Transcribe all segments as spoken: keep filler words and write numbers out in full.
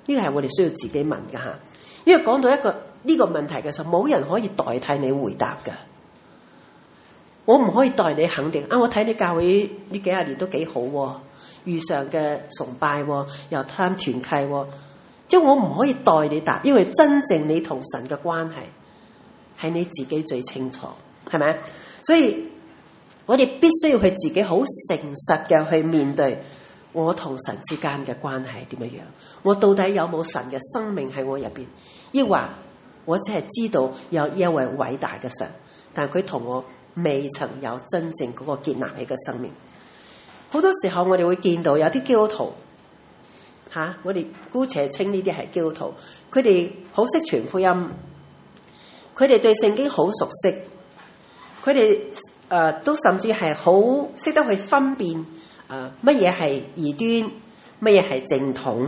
呢個係我哋需要自己問㗎吓。因為講到一個呢個問題嘅時候，冇人可以代替你回答㗎。我唔可以代你肯定啊！我睇你教會呢幾廿年都幾好喎，遇上嘅崇拜喎，又貪團契喎，即係我唔可以代你答，因為真正你同神嘅關係係你自己最清楚，係咪？所以我哋必須要去自己好誠實嘅去面對我同神之間嘅關係點樣樣。我到底有冇神嘅生命喺我入邊？抑或我只係知道有一位偉大嘅神，但佢同我未曾有真正嗰個建立起嘅生命。好多時候我哋會見到有啲基督徒吓、啊，我哋姑且稱呢啲係基督徒，佢哋好識傳福音，佢哋對聖經好熟悉，佢哋誒都甚至係好識得去分辨誒乜嘢係異端，乜嘢係正統。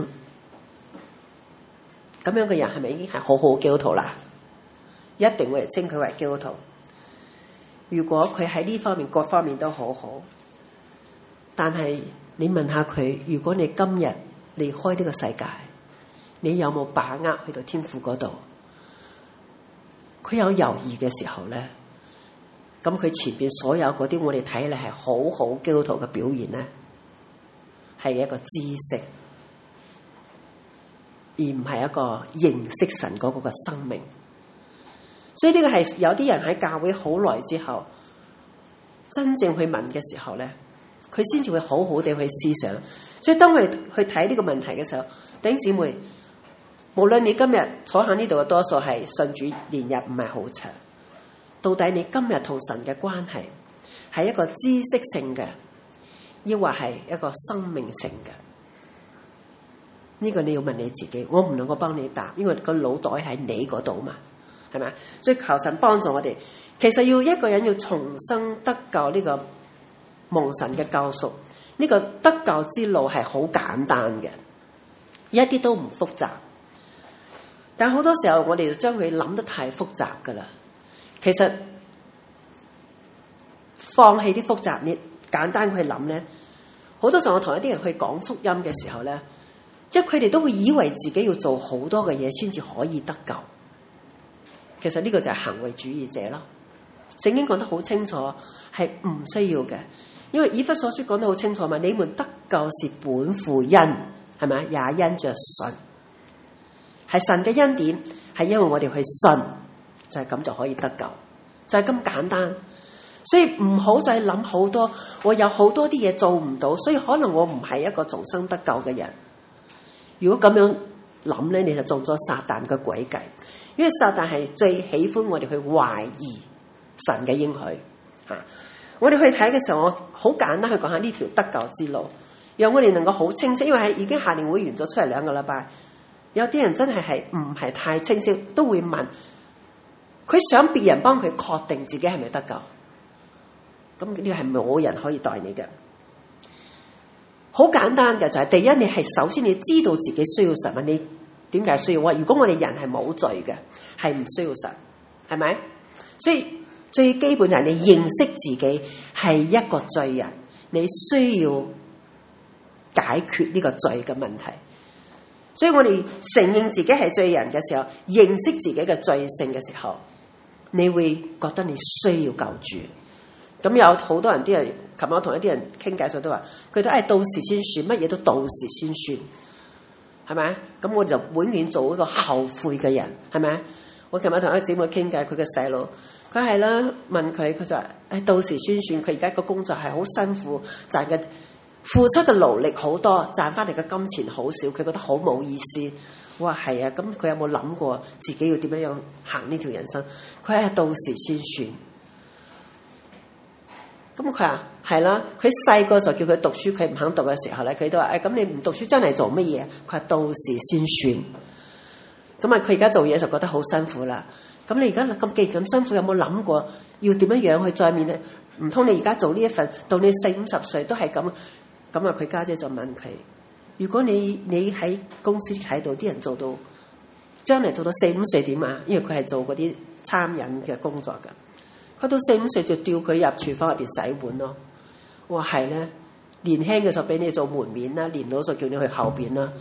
咁樣嘅人係咪已經係好好基督徒啦？一定會稱佢為基督徒。如果佢喺呢方面各方面都好好，但係你問下佢，如果你今日離開呢個世界，你有冇把握去到天父嗰度？佢有猶豫嘅時候咧，咁佢前邊所有嗰啲我哋睇嚟係好好基督徒嘅表現咧，係一個知識，而唔係一個認識神嗰個嘅生命。所以呢個係有啲人喺教會好耐之後，真正去問嘅時候咧，佢先至會好好地去思想。所以當佢去睇呢個問題嘅時候，弟兄姊妹，無論你今日坐喺呢度嘅多數係信主年日唔係好長，到底你今日同神嘅關係係一個知識性嘅，抑或係一個生命性嘅？呢個你要問你自己，我唔能夠幫你答，因為個腦袋喺你嗰度嘛。係咪？所以求神幫助我哋。其實要一個人要重生得救，呢個蒙神嘅救贖，呢個得救之路係好簡單嘅，一啲都唔複雜。但好多時候我哋就將佢諗得太複雜噶啦。其實放棄啲複雜，你簡單去諗咧。好多時候我同一啲人去講福音嘅時候咧，即係佢哋都會以為自己要做好多嘅嘢先至可以得救。其實呢個就係行為主義者咯。聖經講得好清楚，係唔需要嘅，因為以弗所書講得好清楚嘛。你們得救是本乎恩，係咪？也因着信，係神嘅恩典，係因為我哋去信，就係咁就可以得救，就係咁簡單。所以唔好再諗好多，我有好多啲嘢做唔到，所以可能我唔係一個重生得救嘅人。如果咁樣諗咧，你就中咗撒旦嘅詭計。因為撒旦係最喜歡我哋去懷疑神嘅應許吓。我哋去睇嘅時候，我好簡單去講下呢條得救之路，讓我哋能夠好清晰。因為係已經夏令會完咗出嚟兩個禮拜，有啲人真係係唔係太清晰，都會問佢想別人幫佢確定自己係咪得救。咁呢個係冇人可以代你嘅。好簡單嘅就係、是、第一，你係首先你知道自己需要神，你點解需要？我如果我哋人係冇罪嘅，係唔需要神，係咪？所以最基本就係你認識自己係一個罪人，你需要解決呢個罪嘅問題。所以我哋承認自己係罪人嘅時候，認識自己嘅罪性嘅時候，你會覺得你需要救主。咁有好多人啲人，琴日我同一啲人傾偈，所以都話佢都係到時先算，乜嘢都到時先算。係咪？咁我就永遠做一個後悔嘅人，係咪？我琴日同一個姊妹傾偈，佢嘅細佬，佢係啦，問佢，佢就話：誒，到時先算。佢而家個工作係好辛苦，賺嘅付出嘅勞力好多，賺翻嚟嘅金錢好少，佢覺得好冇意思。我話係啊，咁佢有冇諗過自己要點樣樣行呢條人生？佢係到時先算。咁佢話係啦，佢細個時候叫佢讀書，佢唔肯讀嘅時候咧，佢都話：誒，咁你唔讀書將嚟做乜嘢？佢話到時先算。咁啊，佢而家做嘢就覺得好辛苦啦。咁你而家咁既然咁辛苦，有冇諗過要點樣樣去再面對？唔通你而家做呢一份，到你四五十歲都係咁？咁啊，佢家姐就問佢：如果你你喺公司睇到啲人做到將嚟做到四五歲點啊？因為佢係做嗰啲餐飲嘅工作㗎。佢到四五歲就調佢入廚房入邊洗碗咯。我話係咧，年輕嘅時候俾你做門面啦，年老嘅時候叫你去後邊啦。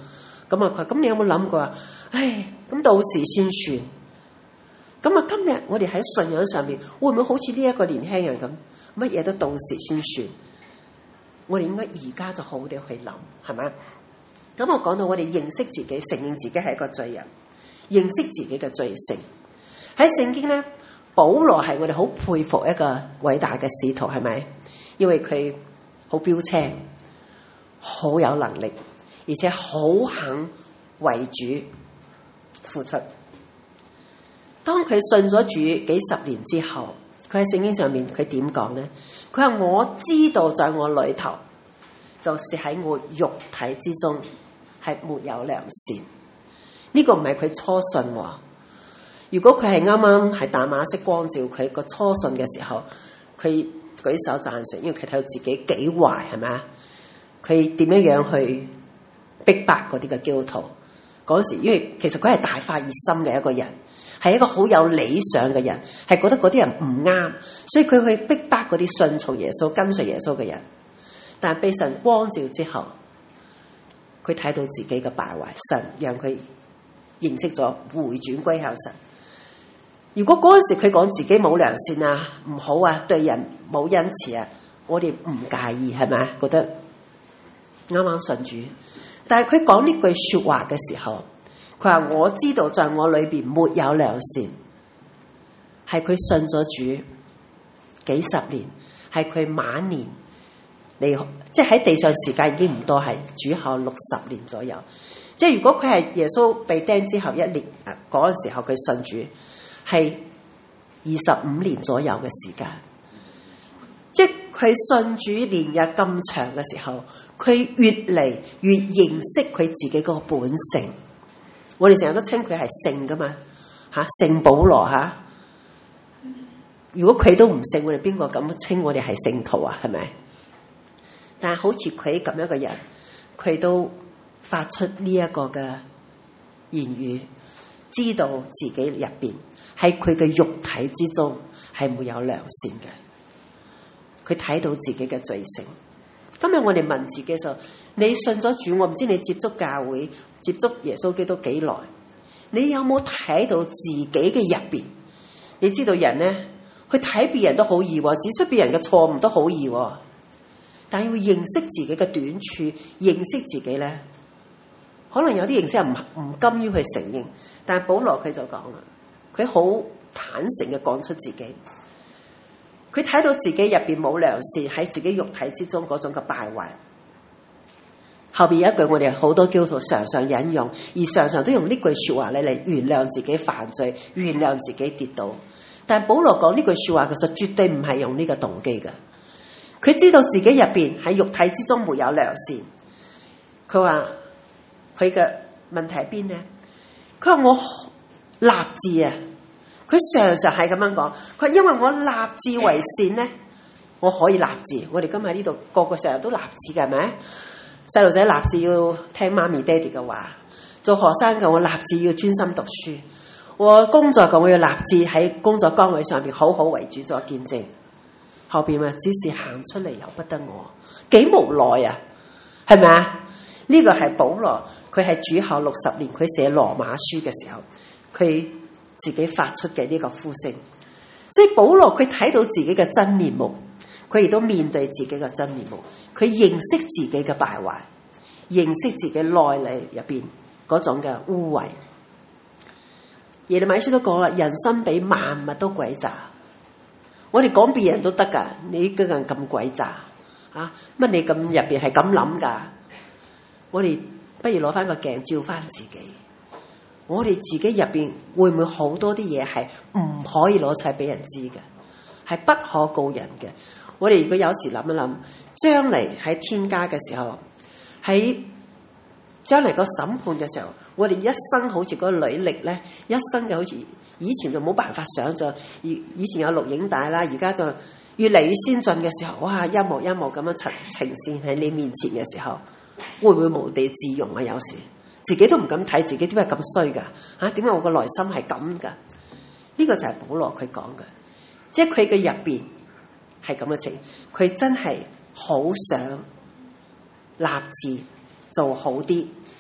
咁啊佢咁你有冇諗過啊？唉，咁到時先算。咁啊，今日我哋喺信仰上面會唔會好似呢一個年輕人咁，乜嘢都到時先算？我哋應該而家就好啲去諗，係咪？咁我講到我哋認識自己，承認自己係一個罪人，認識自己嘅罪性。喺聖經咧，保羅係我哋好佩服一個偉大嘅使徒，係咪？因為佢好標青，好有能力，而且好肯為主付出。當佢信咗主幾十年之後，佢喺聖經上面佢點講呢？佢話我知道在我裏頭，就是喺我肉體之中係沒有良善。呢、這個唔係佢初信喎。如果佢係啱啱係大馬色光照佢個初信嘅時候，佢舉手贊成，因為佢睇到自己幾壞，係咪啊？佢點樣樣去逼迫嗰啲嘅基督徒？嗰時因為其實佢係大發熱心嘅一個人。係一個好有理想嘅人，係覺得嗰啲人唔啱，所以佢去逼迫嗰啲順從耶穌、跟隨耶穌嘅人。但係被神光照之後，佢睇到自己嘅敗壞，神讓佢認識咗回轉歸向神。如果嗰陣時佢講自己冇良善啊、唔好啊、對人冇恩慈啊，我哋唔介意，係咪？覺得啱啱信主。但係佢講呢句說話嘅時候，佢話我知道在我裏邊沒有良善，係佢信咗主幾十年，係佢晚年離，即係喺地上時間已經唔多，係主後六十年左右。即係如果佢係耶穌被釘之後一年嗰陣時候佢信主，係二十五年左右嘅時間。即係佢信主年日咁長嘅時候，佢越嚟越認識佢自己嗰個本性。我哋成日都稱佢係聖噶嘛，吓聖保羅吓。如果佢都唔聖，我哋邊個咁稱我哋係聖徒啊？係咪？但係好似佢咁樣嘅人，佢都發出呢一個嘅言語，知道自己入邊喺佢嘅肉體之中係沒有良善嘅。佢睇到自己嘅罪性。今日我哋問自己說，你信咗主，我唔知你接觸教會、接觸耶穌基督幾耐？你有冇睇到自己嘅入邊？你知道人咧，去睇別人都好易，指出別人嘅錯誤都好易，但係要認識自己嘅短處，認識自己咧，可能有啲認識人唔唔甘於去承認。但係保羅佢就講啦，佢好坦誠嘅講出自己。佢睇到自己入邊冇良善，喺自己肉體之中嗰種嘅敗壞。後邊有一句我哋好多基督徒常常引用，而常常都用呢句說話咧嚟原諒自己犯罪，原諒自己跌倒。但保羅講呢句說話，其實絕對唔係用呢個動機嘅。佢知道自己入邊喺肉體之中沒有良善。佢話佢嘅問題喺邊呢？佢話我立志啊！佢常常係咁樣講，佢因為我立志為善咧，我可以立志。我哋今日喺呢度個個成日都立志嘅，係咪？細路仔立志要聽媽咪爹哋嘅話，做學生嘅我立志要專心讀書，我工作嘅我要立志喺工作崗位上邊好好為主作見證。後邊啊，只是行出嚟由不得我，幾無奈啊，係咪啊？呢、這個係保羅，佢係主後六十年，佢寫羅馬書嘅時候，佢自己發出嘅呢個呼聲。所以保羅佢睇到自己嘅真面目，佢亦都面對自己嘅真面目，佢認識自己嘅敗壞，認識自己內裏入邊嗰種嘅污穢。耶利米書都講啦，人心比萬物都詭詐。我哋講別人都得噶，你個人咁詭詐啊？乜你咁入邊係咁諗噶？我哋不如攞翻個鏡照翻自己。我哋自己入邊會唔會好多啲嘢係唔可以攞出嚟俾人知嘅，係不可告人嘅？我哋如果有時諗一諗，將嚟喺天家嘅時候，喺將嚟個審判嘅時候，我哋一生好似嗰個履歷咧，一生就好似以前就冇辦法想象，以以前有錄影帶啦，而家就越嚟越先進嘅時候，哇，一幕一幕咁樣呈呈現喺你面前嘅時候，會唔會無地自容啊？有時自己都唔敢睇自己，點解咁衰噶？吓，點解我個內心係咁噶？呢個就係保羅佢講嘅，即係佢嘅入邊係咁嘅情，佢真係好想立志做好啲，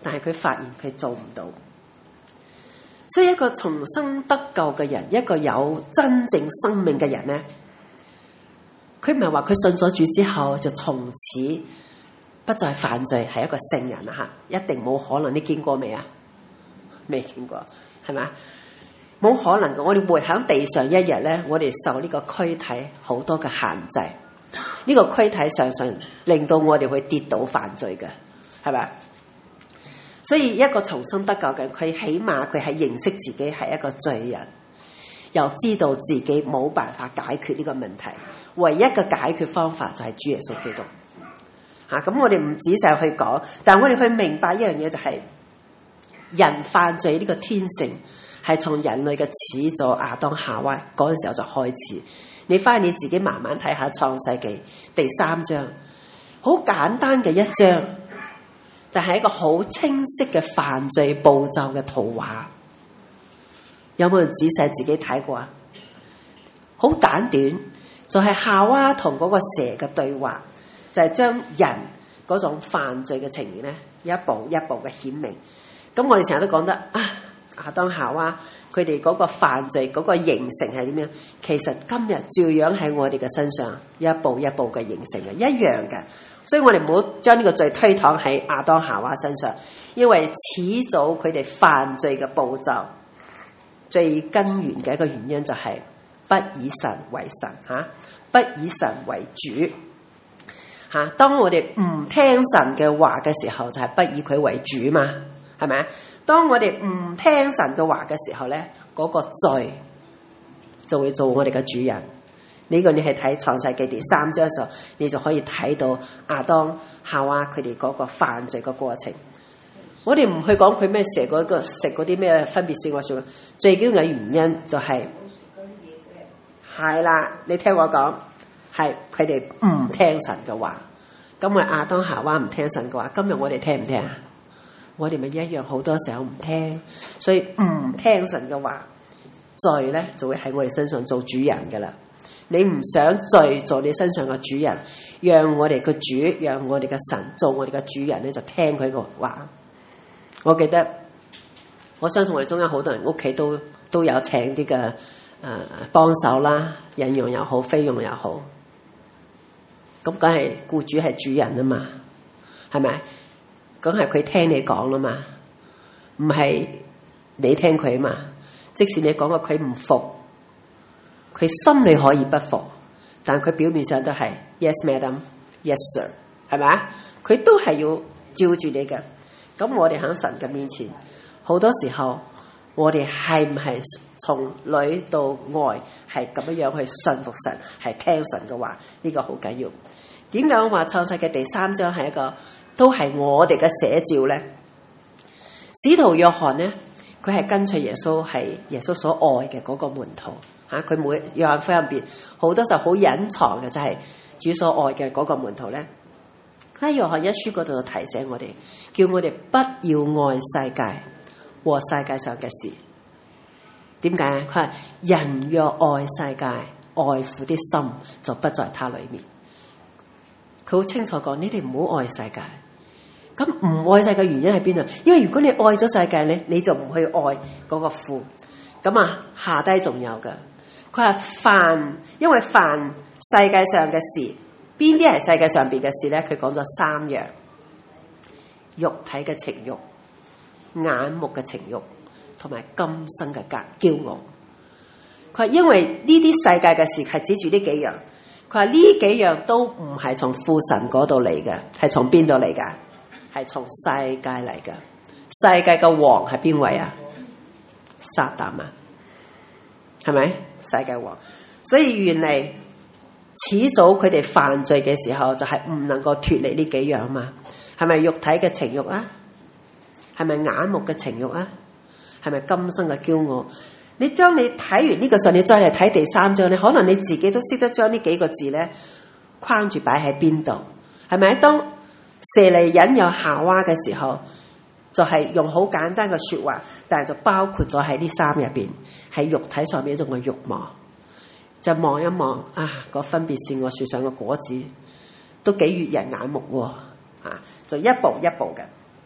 但係佢發現佢做唔到。所以一個重生得救嘅人，一個有真正生命嘅人咧，佢唔係話佢信咗主之後就從此不再犯罪，係一個聖人啊！吓，一定冇可能。你見過未啊？未見過，係咪？冇可能嘅。我哋活喺地上一日咧，我哋受呢個軀體好多嘅限制。呢個軀體常常令到我哋會跌倒犯罪嘅，係咪？所以一個重生得救嘅，佢起碼佢係認識自己係一個罪人，又知道自己冇辦法解決呢個問題，唯一嘅解決方法就係主耶穌基督。吓、啊，咁我哋唔仔細去講，但係我哋去明白一樣嘢，就係人犯罪呢個天性係從人類嘅始祖亞當夏娃嗰陣時候就開始。你翻去你自己慢慢睇下創世記第三章，好簡單嘅一章，但係一個好清晰嘅犯罪步驟嘅圖畫。有冇人仔細自己睇過啊？好簡短，就係夏娃同嗰個蛇嘅對話，就係將人嗰種犯罪嘅情形咧，一步一步嘅顯明。咁我哋成日都講得啊，亞當夏娃佢哋嗰個犯罪嗰個形成係點樣？其實今日照樣喺我哋嘅身上一步一步嘅形成嘅，一樣嘅。所以我哋唔好將呢個罪推搪喺亞當夏娃身上，因為始早佢哋犯罪嘅步驟最根源嘅一個原因就係不以神為神吓，不以神為主吓。當我哋唔聽神嘅話嘅時候，就係不以佢為主嘛，係咪？當我哋唔聽神嘅話嘅時候咧，嗰個罪就會做我哋嘅主人。呢個你係睇創世記第三章嘅時候，你就可以睇到亞當夏娃佢哋嗰個犯罪嘅過程。我哋唔去講佢咩蛇嗰個食嗰啲咩分別善惡樹，最緊要嘅原因就係係啦，你聽我講，係佢哋唔聽神嘅話。咁我亞當夏娃唔聽神嘅話，今日我哋聽唔聽啊？我哋咪一樣，好多時候唔聽，所以唔聽神嘅話，罪咧就會喺我哋身上做主人噶啦。你唔想罪做你身上嘅主人，讓我哋嘅主，讓我哋嘅神做我哋嘅主人咧，就聽佢個話。我記得，我相信我哋中間好多人屋企都都有請啲嘅誒幫手啦，印傭又好，菲傭又好。咁梗係僱主係主人啊嘛，係咪？梗係佢聽你講啦嘛，唔係你聽佢嘛。即使你講過佢唔服，佢心裏可以不服，但佢表面上都係 yes madam yes sir， 係咪啊？佢都係要照住你嘅。咁我哋喺神嘅面前，好多時候我哋係唔係從裏到外係咁樣樣去信服神，係聽神嘅話？呢個好緊要。點解我話創世嘅第三章係一個都係我哋嘅寫照咧？使徒約翰咧，佢係跟隨耶穌，係耶穌所愛嘅嗰個門徒吓。佢每約翰福音入邊好多時候好隱藏嘅，就係主所愛嘅嗰個門徒咧。喺約翰一書嗰度提醒我哋，叫我哋不要愛世界和世界上嘅事。點解啊？佢話人若愛世界，愛父的心就不在他裏面。佢好清楚講，你哋唔好愛世界。咁唔愛世界嘅原因喺邊度？因為如果你愛咗世界咧，你就唔去愛嗰個父。咁啊，下低仲有嘅。佢話凡，因為凡世界上嘅事，邊啲係世界上邊嘅事咧？佢講咗三樣：肉體嘅情慾、眼目嘅情慾，同埋今生嘅格驕傲。佢話因為呢啲世界嘅事係指住呢幾樣。佢話呢幾樣都唔係從父神嗰度嚟嘅，係從邊度嚟㗎？係從世界嚟㗎。世界嘅王係邊位啊？撒旦啊，係咪？世界王。所以原嚟始早佢哋犯罪嘅時候，就係唔能夠脫離呢幾樣嘛。係咪肉體嘅情慾啊？係咪眼目嘅情慾啊？係咪今生嘅驕傲？你將你睇完呢個時候，你再嚟睇第三章，你可能你自己都識得將呢幾個字咧框住擺喺邊度，係咪？當蛇嚟引誘夏娃嘅時候，就係、是、用好簡單嘅說話，但係就包括咗喺呢三入邊，喺肉體上面一種嘅慾望，就望一望啊，個分別善惡樹上嘅果子都幾悅人眼目喎，啊，就一步一步嘅，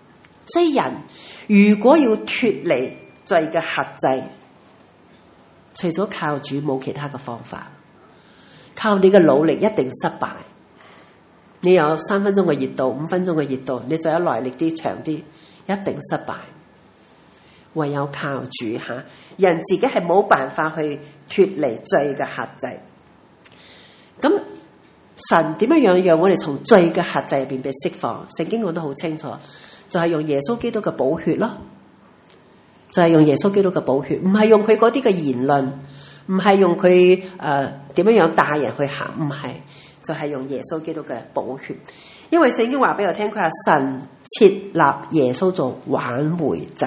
所以人如果要脫離罪嘅轄制，除咗靠主冇其他嘅方法，靠你嘅努力一定失敗。你有三分鐘嘅熱度，五分鐘嘅熱度，你再有耐力啲長啲，一定失敗。唯有靠主吓，人自己係冇辦法去脫離罪嘅轄制。咁神點樣樣讓我哋從罪嘅轄制入邊被釋放？聖經講得好清楚，就係用耶穌基督嘅寶血咯，就係用耶穌基督嘅寶血，唔係用佢嗰啲嘅言論，唔係用佢誒點樣樣帶人去行，唔係，就係用耶穌基督嘅寶血。因為聖經話俾我聽，佢話神設立耶穌做挽回祭，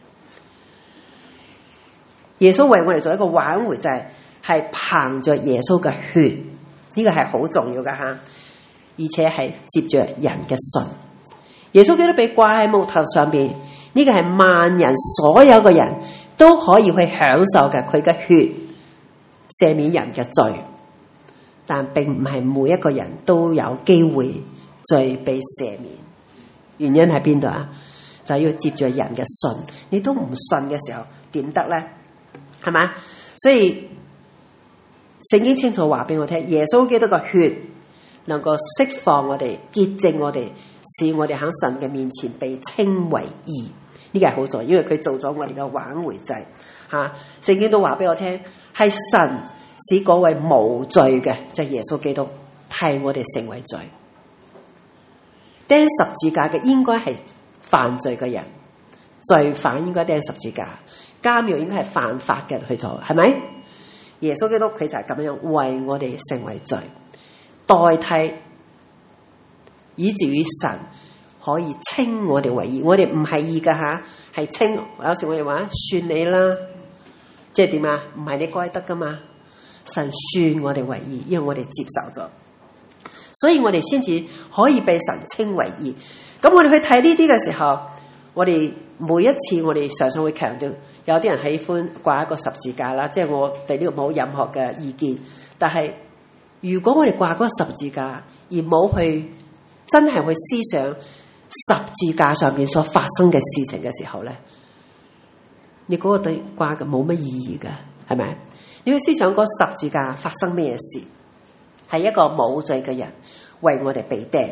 耶穌為我哋做一個挽回祭，係憑着耶穌嘅血，呢個係好重要噶吓，而且係接着人嘅信。耶穌基督被掛喺木頭上邊，呢個係萬人所有嘅人都可以去享受嘅，佢嘅血赦免人嘅罪，但並唔係每一個人都有機會罪被赦免。原因喺邊度啊？就係要接着人嘅信，你都唔信嘅時候點得咧？係嘛？所以聖經清楚話俾我聽，耶穌基督嘅血能夠釋放我哋，潔淨我哋，使我哋喺神嘅面前被稱為義。呢個係好重要，因為佢做咗我哋嘅挽回祭吓。聖經都話俾我聽，係神使嗰位無罪嘅，即係耶穌基督替我哋成為罪。釘十字架嘅應該係犯罪嘅人，罪犯應該釘十字架，監獄應該係犯法嘅去做，係咪？耶穌基督佢就係咁樣為我哋成為罪，代替，以至於神可以稱我哋為義。我哋唔係義噶吓，係稱。有時我哋話算你啦，即係點啊？唔係你該得噶嘛？神算我哋為義，因為我哋接受咗，所以我哋先至可以被神稱為義。咁我哋去睇呢啲嘅時候，我哋每一次我哋常常會強調，有啲人喜歡掛一個十字架啦，即係我對呢個冇任何嘅意見。但係如果我哋掛嗰個十字架，而冇去真係去思想十字架上面所發生嘅事情嘅時候咧，你嗰個對掛嘅冇乜意義嘅，係咪？你去思想嗰十字架發生咩事？係一個冇罪嘅人為我哋被釘。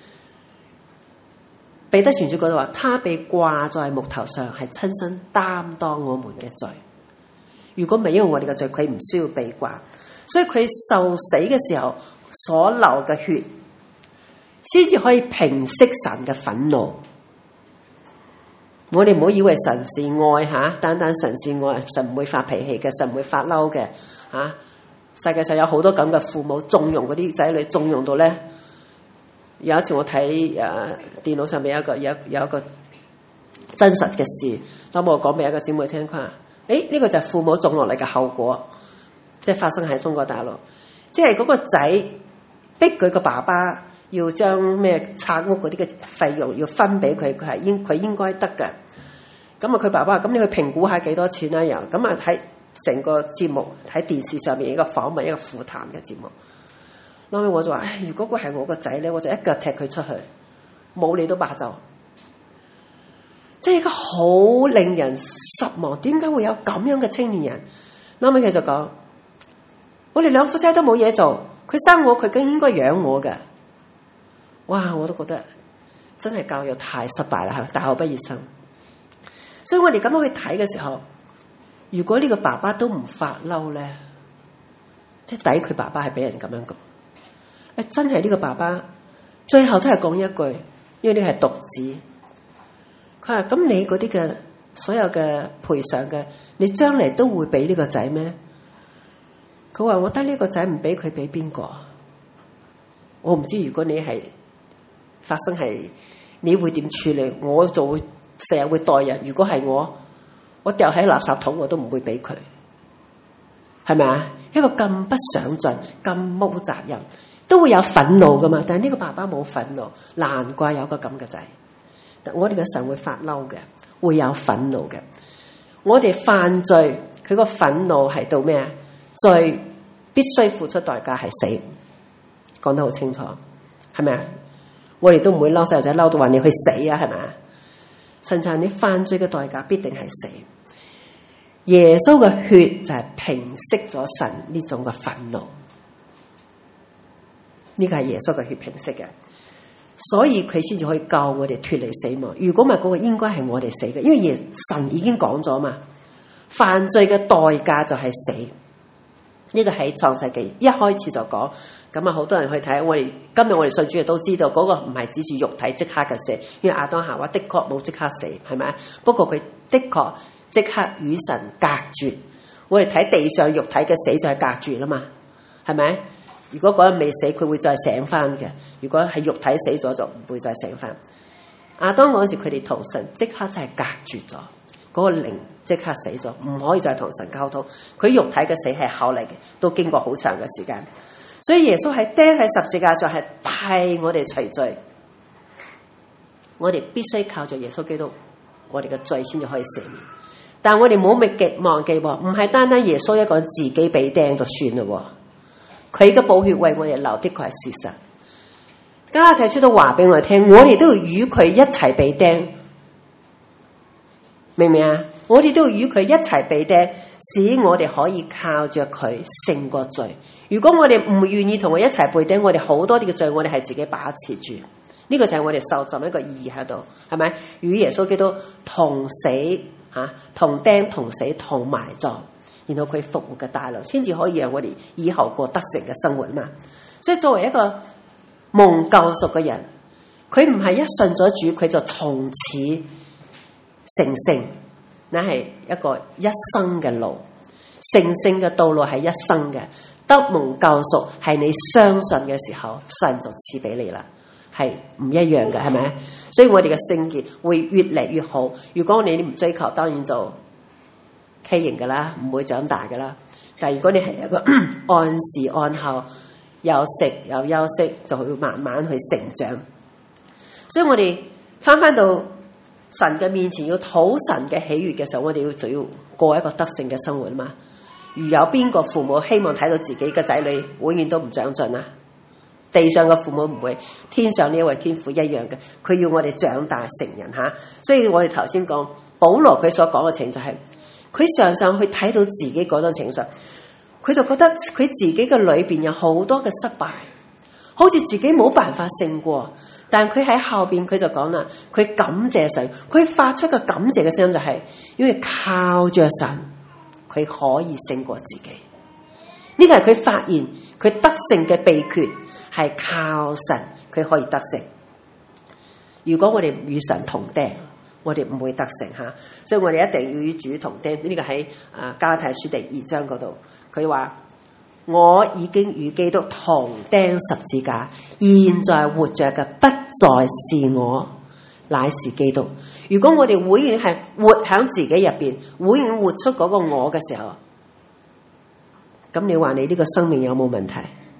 彼得前書嗰度話，他被掛在木頭上，係親身擔當我們嘅罪。如果唔係因為我哋嘅罪，佢唔需要被掛。所以佢受死嘅時候所流嘅血，先至可以平息神嘅憤怒。我哋唔好以為神是愛吓，單單神是愛，神唔會發脾氣嘅，神唔會發嬲嘅吓。世界上有好多咁嘅父母縱容嗰啲仔女，縱容到咧。有一次我睇誒、呃、電腦上面有一個有有一個真實嘅事，當我講俾一個姊妹聽，佢話：誒呢個就係父母種落嚟嘅後果，即係發生喺中國大陸，即係嗰個仔逼佢個爸爸要將咩拆屋嗰啲嘅費用要分俾佢，佢係應佢應該得嘅。咁啊，佢爸爸話：咁你去評估下幾多錢啦？又咁啊，喺成個節目喺電視上面一個訪問一個婦談嘅節目。後尾我就話：唉，如果個係我個仔咧，我就一腳踢佢出去，冇你都罷走。即係一個好令人失望，點解會有咁樣嘅青年人？後尾佢就講：我哋兩夫妻都冇嘢做，佢生我，佢梗應該養我嘅。哇！我都覺得真係教育太失敗啦，係咪？大學畢業生。所以我哋咁樣去睇嘅時候，如果呢個爸爸都唔發嬲咧，即係抵佢爸爸係俾人咁樣講。誒，真係呢個爸爸最後都係講一句，因為呢個係獨子。佢話：咁你嗰啲嘅所有嘅賠償嘅，你將嚟都會俾呢個仔咩？佢話：我得呢個仔唔俾佢，俾邊個？我唔知如果你係發生係，你會點處理？我就會成日會代人。如果係我，我掉喺垃圾桶我都唔會俾佢，係咪啊？一個咁不上進、咁冇責任。都會有憤怒噶嘛，但係呢個爸爸冇憤怒，難怪有個咁嘅仔。我哋嘅神會發嬲嘅，會有憤怒嘅。我哋犯罪，佢個憤怒係到咩啊？罪必須付出代價係死，講得好清楚，係咪啊？我哋都唔會嬲細路仔嬲到話你去死啊，係咪啊？ 神就係你犯罪嘅代價必定係死。耶穌嘅血就係平息咗神呢種嘅憤怒，呢個係耶穌嘅血平息嘅，所以佢先至可以救我哋脫離死亡。如果唔係嗰個應該係我哋死嘅，因為耶神已經講咗嘛，犯罪嘅代價就係死。呢個喺創世紀一開始就講，咁啊好多人去睇。我哋今日我哋信主嘅都知道，嗰、那個唔係指住肉體即刻嘅死，因為亞當夏娃的確冇即刻死，係咪？不過佢的確即刻與神隔絕。我哋睇地上肉體嘅死就係隔絕啦嘛，係咪？如果嗰人未死，佢會再醒翻嘅；如果係肉體死咗，就唔會再醒翻。亞當嗰時佢哋同神即刻就係隔絕咗。嗰個靈即刻死咗，唔可以再同神溝通。佢肉體嘅死係後嚟嘅，都經過好長嘅時間。所以耶穌係釘喺十字架上，係替我哋除罪。我哋必須靠著耶穌基督，我哋嘅罪先至可以赦免。但我哋冇咪記忘記，唔係單單耶穌一個人自己被釘就算啦。佢嘅寶血為我哋流，的確係事實。加拉太書都話俾我哋聽，我哋都要與佢一齊被釘。明唔明啊？我哋都要與佢一齊被釘，使我哋可以靠着佢勝過罪。如果我哋唔願意同佢一齊被釘，我哋好多啲嘅罪，我哋係自己把持住。呢、這個就係我哋受浸一個意義喺度，係咪？與耶穌基督同死吓、啊，同釘同死同埋葬，然後佢復活嘅大能，先至可以讓我哋以後過得勝嘅生活嘛。所以作為一個蒙救贖嘅人，佢唔係一信咗主，佢就從此成聖，那係一個一生嘅路。成聖嘅道路係一生嘅，得蒙救贖係你相信嘅時候，神就賜俾你啦，係唔一樣嘅，係咪？所以我哋嘅聖潔會越嚟越好。如果你唔追求，當然就畸形噶啦，唔會長大噶啦。但係如果你係一個按時按候，有食有休息，就會慢慢去成長。所以我哋翻翻到神嘅面前，要討神嘅喜悅嘅時候，我哋要就要過一個得勝嘅生活嘛。如有邊個父母希望睇到自己嘅仔女永遠都唔長進啊？地上嘅父母唔會，天上呢一位天父一樣嘅，佢要我哋長大成人吓。所以我哋頭先講保羅佢所講嘅情就係、是，佢常常去睇到自己嗰種情緒，佢就覺得佢自己嘅裏邊有好多嘅失敗，好似自己冇辦法勝過。但佢喺後邊佢就講啦，佢感謝神，佢發出個感謝嘅聲音就係、是，因為靠着神，佢可以勝過自己。呢個係佢發現佢得勝嘅秘訣，係靠神，佢可以得勝。如果我哋與神同釘，我哋唔會得勝吓。所以我哋一定要與主同釘。呢、這個喺啊加拉太書第二章嗰度，佢話。我已經與基督同釘十字架，現在活着嘅不再是我，乃是基督。如果我哋永遠係活喺自己入邊，永遠活出嗰個我嘅時候，咁你話你呢個生命有冇問題？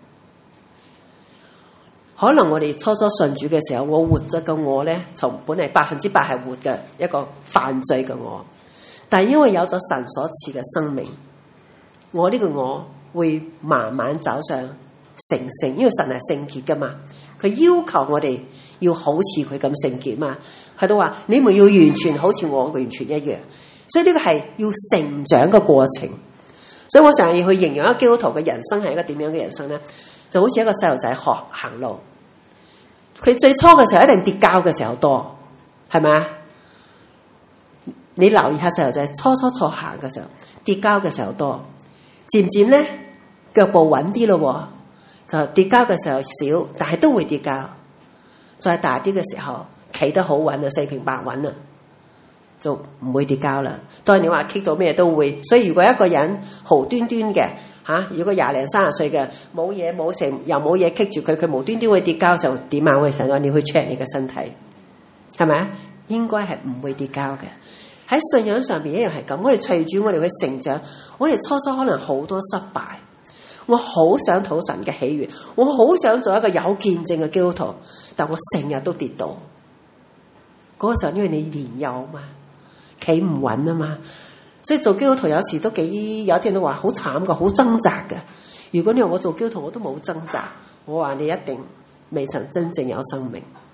可能我哋初初信主嘅時候，我活着嘅我呢，從本嚟百分之百係活嘅一個犯罪嘅我，但係因為有咗神所賜嘅生命，我呢個我會慢慢走上成聖，因為神係聖潔噶嘛，佢要求我哋要好似佢咁聖潔嘛，佢都話你們要完全好似我完全一樣，所以呢個係要成長嘅過程。所以我成日要去形容一個基督徒嘅人生係一個點樣嘅人生呢？就好似一個細路仔學行路，佢最初嘅時候一定跌跤嘅時候多，係咪啊？你留意下細路仔初初坐行嘅時候跌跤嘅時候多，漸漸咧腳步穩啲咯，就跌跤嘅時候少，但係都會跌跤。再大啲嘅時候企得好穩啊，四平八穩啊，就唔會跌跤啦。當然你話棘到咩都會，所以如果一個人好端端嘅吓、啊，如果廿零三十歲嘅冇嘢冇成又冇嘢棘住佢，佢無端端會跌跤嘅時候點啊？我哋成日你去 check 你嘅身體，係咪啊？應該係唔會跌跤嘅。喺信仰上邊一樣係咁，我哋隨住我哋去成長，我哋初初可能好多失敗，我好想討神嘅喜悅，我好想做一個有見證嘅基督徒，但我成日都跌倒。嗰、那個時候因為你年幼嘛，企唔穩啊嘛，所以做基督徒有時都幾，有啲人都話好慘噶，好掙扎噶。如果你話我做基督徒我都冇掙扎，我話你一定未曾真正有生命。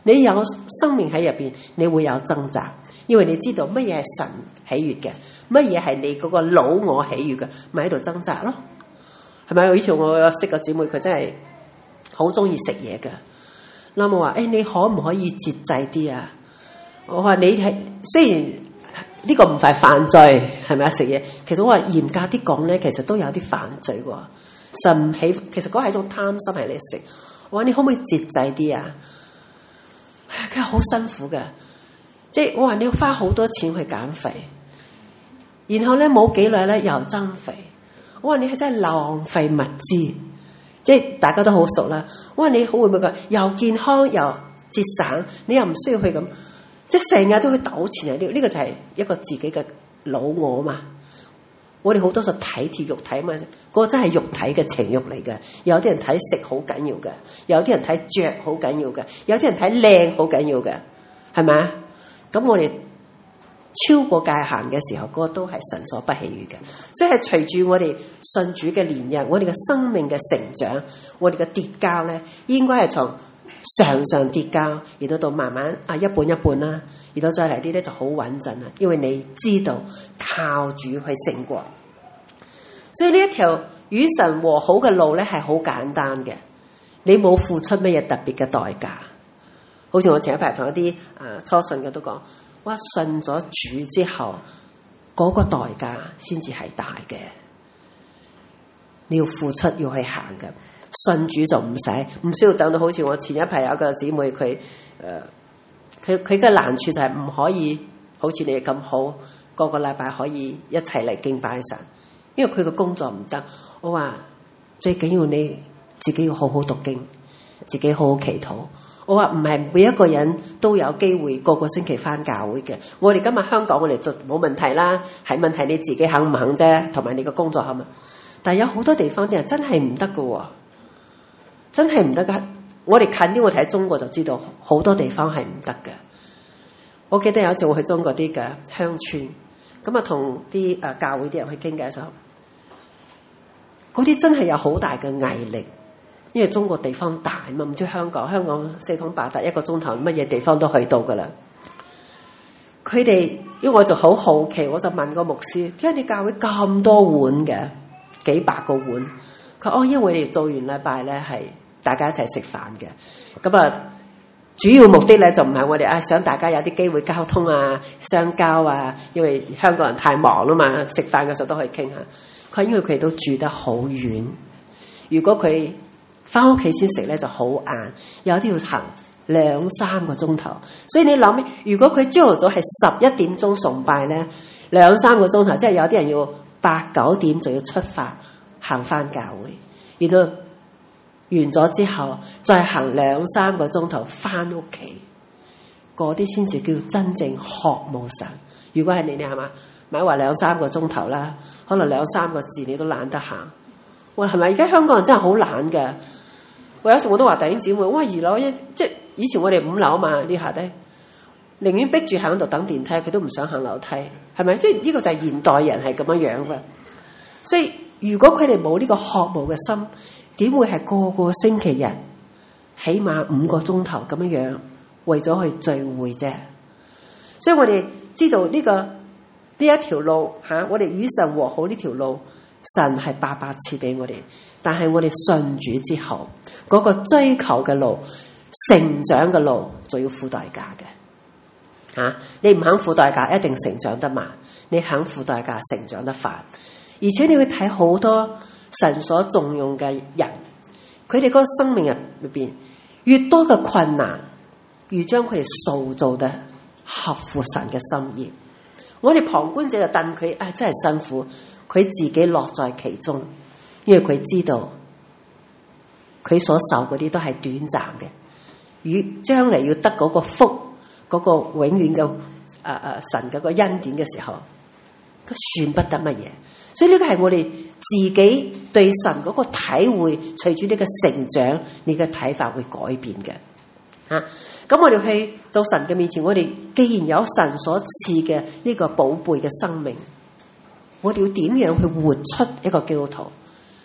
你有生命喺入邊，你會有掙扎，因為你知道乜嘢係神喜悅嘅，乜嘢係你嗰個老我喜悅嘅，咪喺度掙扎咯，係咪？以前我有識個姊妹，佢真係好中意食嘢嘅。咁我話：誒、欸，你可唔可以節制啲啊？我話你係雖然呢個唔係犯罪，係咪啊？食嘢，其實我話嚴格啲講咧，其實都有啲犯罪喎。神唔喜，其實嗰係一種貪心係你食。我話你可唔可以節制啲啊？佢係好辛苦嘅，即係我話你要花好多錢去減肥，然後咧冇幾耐咧又增肥。我話你係真係浪費物資，即係大家都好熟啦。我話你好會唔會覺又健康又節省，你又唔需要去咁，即係成日都去糾纏喺呢？呢個就係一個自己嘅老我嘛。我哋好多時候體貼肉體嘛，嗰、那個真係肉體嘅情慾嚟嘅。有啲人睇食好緊要嘅，有啲人睇着好緊要嘅，有啲人睇靚好緊要嘅，係咪啊？咁我哋超過界限嘅時候，嗰、那個都係神所不喜悅嘅。所以係隨住我哋信主嘅年日，我哋嘅生命嘅成長，我哋嘅跌跤咧，應該係從上上跌跤，然後到慢慢啊一半一半啦，然後再嚟啲咧就好穩陣啦，因為你知道靠主去勝過。所以呢一條與神和好嘅路咧係好簡單嘅，你冇付出乜嘢特別嘅代價。好似我前一排同一啲啊初信嘅都講，哇，信咗主之後嗰個代價先至係大嘅，你要付出要去行嘅。信主就唔使唔需要等到好似我前一排有一個姊妹，佢誒佢佢嘅難處就係唔可以好似你哋咁好個個禮拜可以一齊嚟敬拜神，因為佢嘅工作唔得。我話最緊要你自己要好好讀經，自己好好祈禱。我話唔係每一個人都有機會個個星期返教會嘅。我哋今日香港我哋就冇問題啦，係問題你自己肯唔肯啫，同埋你個工作係咪？但係有好多地方啲人真係唔得㗎，真係唔得㗎。我哋近啲，我睇中國就知道好多地方係唔得嘅。我記得有一次我去中國啲嘅鄉村，咁啊同啲誒教會啲人去傾偈嘅時候，嗰啲真係有好大嘅毅力，因為中國地方大嘛，唔知香港，香港四通八達，一個鐘頭乜嘢地方都去到噶啦。佢哋，因為我就好好奇，我就問個牧師：點解你教會咁多碗嘅，幾百個碗？佢哦，因為我哋做完禮拜咧係大家一齊食飯嘅，咁啊主要目的咧就唔係我哋啊想大家有啲機會交通啊、相交啊，因為香港人太忙啦嘛，食飯嘅時候都可以傾下。佢因為佢哋都住得好遠，如果佢翻屋企先食咧就好晏，有啲要行兩三個鐘頭。所以你諗，如果佢朝頭早係十一點鐘崇拜咧，兩三個鐘頭，即係有啲人要八九點就要出發行翻教會，然後完咗之後再行兩三個鐘頭翻屋企，嗰啲先至叫真正渴慕神。如果係你哋係嘛，咪話兩三個鐘頭啦，可能兩三個字你都懶得行。喂，係咪？而家香港人真係好懶嘅。我有時我都話弟兄姊妹，哇，二樓一即係以前我哋五樓嘛，呢下低寧願逼住喺度等電梯，佢都唔想行樓梯，係咪？即係呢個就係現代人係咁樣樣嘅。所以如果佢哋冇呢個渴慕嘅心，點會係個個星期日起碼五個鐘頭咁樣樣為咗去聚會啫？所以我哋知道呢、這個呢一條路吓、啊，我哋與神和好呢條路，神係白白賜俾我哋。但係我哋信主之後，嗰、那個追求嘅路、成長嘅路，就要付代價嘅。吓、啊，你唔肯付代價，一定成長得慢；你肯付代價，成長得快。而且你會睇好多神所重用嘅人，佢哋嗰個生命入裏邊越多嘅困難，越將佢哋塑造得合乎神嘅心意。我哋旁觀者就戥佢，啊，真係辛苦，佢自己樂在其中，因為佢知道佢所受嗰啲都係短暫嘅，與將嚟要得嗰個福，嗰、嗰個永遠嘅誒誒神嘅個恩典嘅時候，都算不得乜嘢。所以呢個係我哋自己對神嗰個體會，隨住呢個成長，你嘅睇法會改變嘅。啊，咁我哋去到神嘅面前，我哋既然有神所賜嘅呢個寶貝嘅生命，我哋要點樣去活出一個基督徒？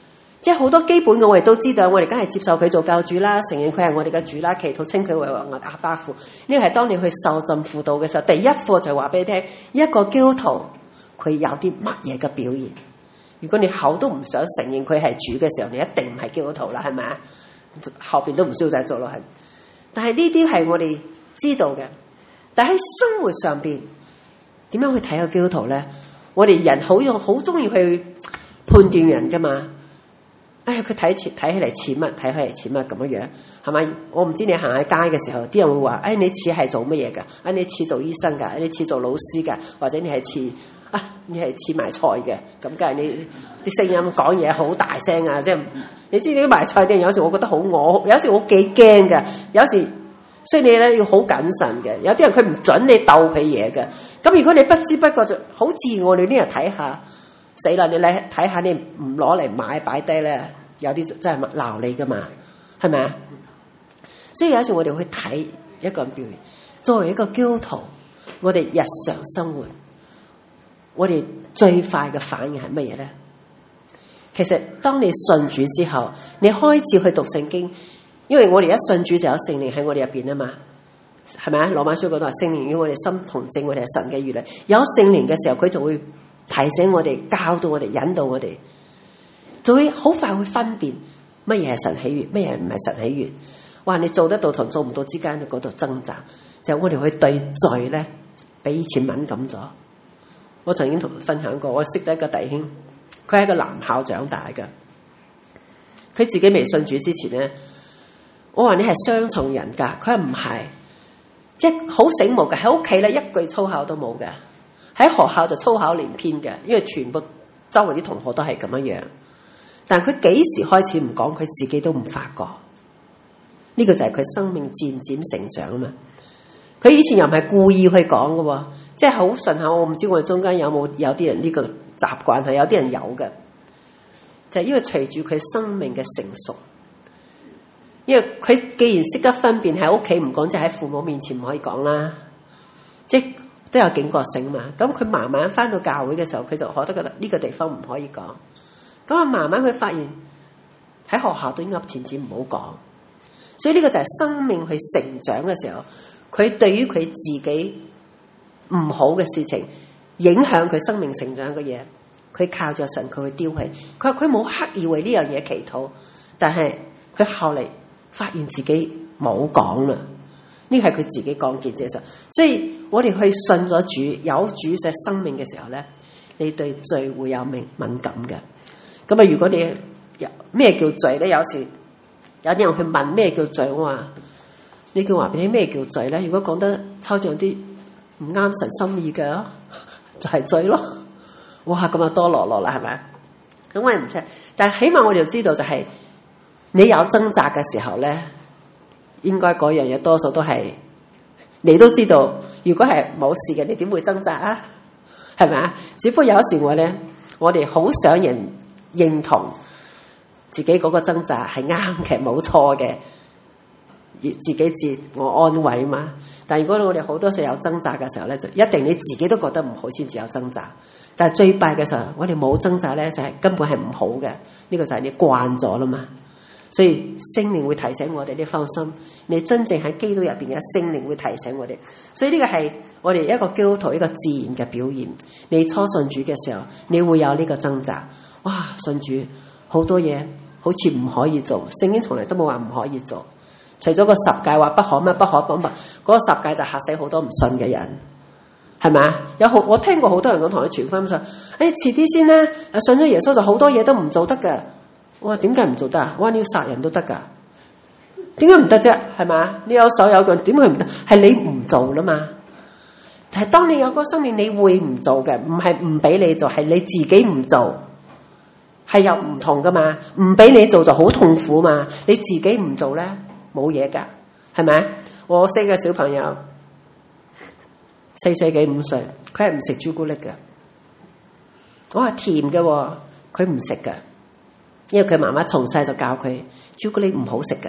即係好多基本嘅我哋都知道，我哋梗係接受佢做教主啦，承認佢係我哋嘅主啦，祈禱稱佢為我哋阿爸父。呢個係當你去受浸輔導嘅時候，第一課就話俾你聽，一個基督徒佢有啲乜嘢嘅表現。如果你口都唔想承認佢係主嘅時候，你一定唔係基督徒啦，係咪啊？後邊都唔需要再做落去。但係呢啲係我哋知道嘅，但係喺生活上邊點樣去睇個基督徒咧？我哋人好用好中意去判斷人噶嘛。哎呀，佢睇起睇起嚟似乜，睇起嚟似乜咁樣樣，係咪？我唔知你行喺街嘅時候，啲人會話：哎，你似係做乜嘢噶？哎，你似做醫生噶？你似做老師噶？或者你係似啊？你係似賣菜嘅？咁梗係你啲聲音講嘢好大聲啊！即係你知啲賣菜嘅人有時我覺得好我，有時我幾驚嘅，有時所以你咧要好謹慎嘅。有啲人佢唔準你鬥佢嘢嘅。咁如果你不知不覺就好自我，你啲人睇下。死啦！你嚟睇下，你唔攞嚟買擺低咧，有啲真係鬧你噶嘛，係咪啊？所以有時我哋去睇一個人表現，作為一個基督徒，我哋日常生活，我哋最快嘅反應係乜嘢咧？其實當你信主之後，你開始去讀聖經，因為我哋一信主就有聖靈喺我哋入邊啊嘛，係咪啊？羅馬書講到話聖靈與我哋心同證，我哋係神嘅兒女。有聖靈嘅時候，佢就會提醒我哋，教導我哋，引導我哋，就會好快會分辨乜嘢係神喜悅，乜嘢唔係神喜悅。哇！你做得到同做唔到之間嘅嗰度掙扎，就我哋去對罪咧，比以前敏感咗。我曾經同佢分享過，我識得一個弟兄，佢係一個男校長大嘅，佢自己未信主之前咧，我話你係雙重人格，佢話唔係，即係好醒目嘅，喺屋企咧一句粗口都冇嘅。喺學校就粗口連篇嘅，因為全部周圍啲同學都係咁樣樣。但係佢幾時開始唔講，佢自己都唔發覺。呢個就係佢生命漸漸成長啊嘛。佢以前又唔係故意去講嘅，即係好順口。我唔知我哋中間有冇有啲人呢個習慣，係有啲人有嘅，就係因為隨住佢生命嘅成熟，因為佢既然識得分辨喺屋企唔講，即係喺父母面前唔可以講啦，即係。都有警覺性嘛，咁佢慢慢翻到教會嘅時候，佢就覺得覺得呢個地方唔可以講，咁啊慢慢佢發現喺學校都噏錢錢唔好講，所以呢個就係生命去成長嘅時候，佢對於佢自己唔好嘅事情影響佢生命成長嘅嘢，佢靠著神佢會丟棄，佢話佢冇刻意為呢樣嘢祈禱，但係佢後嚟發現自己冇講啦。呢個係佢自己講見證，所以我哋去信咗主，有主嘅生命嘅時候咧，你對罪會有敏敏感嘅。咁啊，如果你咩叫罪咧？有時有啲人去問咩叫罪，我話你叫話俾你咩叫罪咧？如果講得抽象啲，唔啱神心意嘅，就係、是、罪咯。哇，咁啊多落落啦，係咪？咁我哋唔知，但係起碼我哋就知道就係、是、你有掙扎嘅時候咧。應該嗰樣嘢多數都係你都知道，如果係冇事嘅，你點會掙扎啊？係咪啊？只不過有時我咧，我哋好想人認同自己嗰個掙扎係啱嘅，冇錯嘅，自己自我安慰嘛。但如果我哋好多時候有掙扎嘅時候咧，就一定你自己都覺得唔好先至有掙扎。但係最弊嘅時候，我哋冇掙扎咧，就係、是、根本係唔好嘅。呢、這個就係你慣咗啦嘛。所以聖靈會提醒我哋，你放心，你真正喺基督入邊嘅聖靈會提醒我哋。所以呢個係我哋一個基督徒一個自然嘅表現。你初信主嘅時候，你會有呢個掙扎。哇，信主好多嘢好似唔可以做，聖經從來都冇話唔可以做。除咗個十誡話不可乜不可講乜，嗰、那個十誡就嚇死好多唔信嘅人，係咪啊？有好我聽過好多人講同佢傳福音說，誒、哎、遲啲先啦，信咗耶穌就好多嘢都唔做得嘅。我話點解唔做得啊？我話你要殺人都得噶，點解唔得啫？係嘛？你有手有腳，點解唔得？係你唔做啦嘛。但係當你有嗰個生命，你會唔做嘅，唔係唔俾你做，係你自己唔做，係有唔同噶嘛。唔俾你做就好痛苦嘛，你自己唔做咧冇嘢噶，係咪？我識嘅小朋友四歲幾五歲，佢係唔食朱古力嘅。我話甜嘅，佢唔食嘅。因為佢媽媽從細就教佢朱古力唔好食嘅，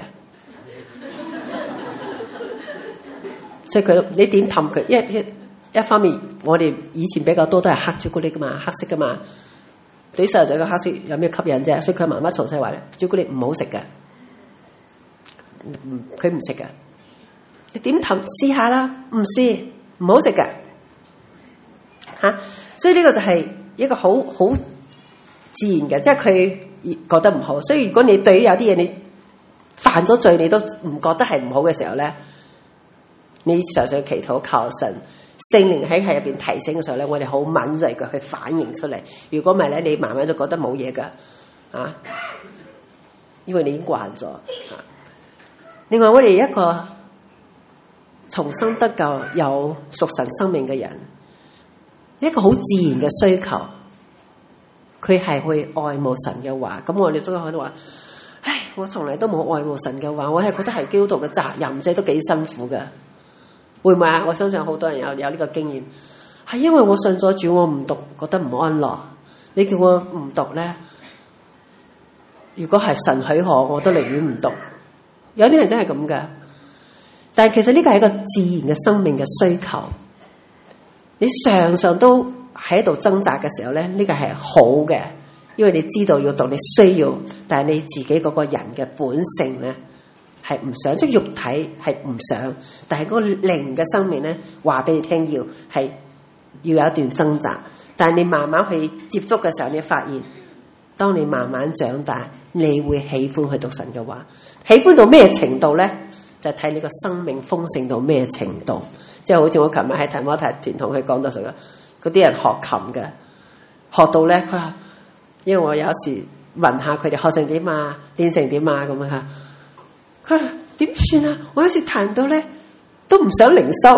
所以佢你點氹佢？一一一方面，我哋以前比較多都係黑朱古力噶嘛，黑色噶嘛。 對細路仔嘅黑色有咩吸引啫？所以佢媽媽從細話咧，朱古力唔好食嘅，佢唔食嘅。你點氹試下啦？唔試，唔好食嘅嚇。所以呢個就係一個好好自然嘅，即係佢覺得唔好。所以如果你對於有啲嘢你犯咗罪，你都唔覺得係唔好嘅時候咧，你常常祈禱求神聖靈喺喺入邊提醒嘅時候咧，我哋好敏銳嘅去反映出嚟。如果唔係咧，你慢慢就覺得冇嘢噶啊，因為你已經慣咗。另外，我哋一個重生得救有屬神生命嘅人，一個好自然嘅需求，佢係去愛慕神嘅話。咁我哋都喺度話，唉，我從來都冇愛慕神嘅話，我係覺得係基督徒嘅責任，即係都幾辛苦嘅。會唔會啊？我相信好多人有有呢個經驗，係因為我信咗主，我唔讀覺得唔安樂。你叫我唔讀咧，如果係神許可，我都寧願唔讀。有啲人真係咁噶，但係其實呢個係一個自然嘅生命嘅需求。你常常都喺度掙扎嘅時候咧，呢個係好嘅，因為你知道要讀，你需要，但係你自己嗰個人嘅本性咧係唔想，即係肉體係唔想，但係嗰個靈嘅生命咧話俾你聽要係要有一段掙扎。但係你慢慢去接觸嘅時候，你發現當你慢慢長大，你會喜歡去讀神嘅話。喜歡到咩程度咧？就睇你個生命豐盛到咩程度。即係好似我琴日喺提摩太團同佢講到嘅，嗰啲人學琴嘅，學到咧，佢話，因為我有時問下佢哋學成點啊，練成點啊咁樣嚇。佢話點算啊？我有時彈到咧都唔想靈修。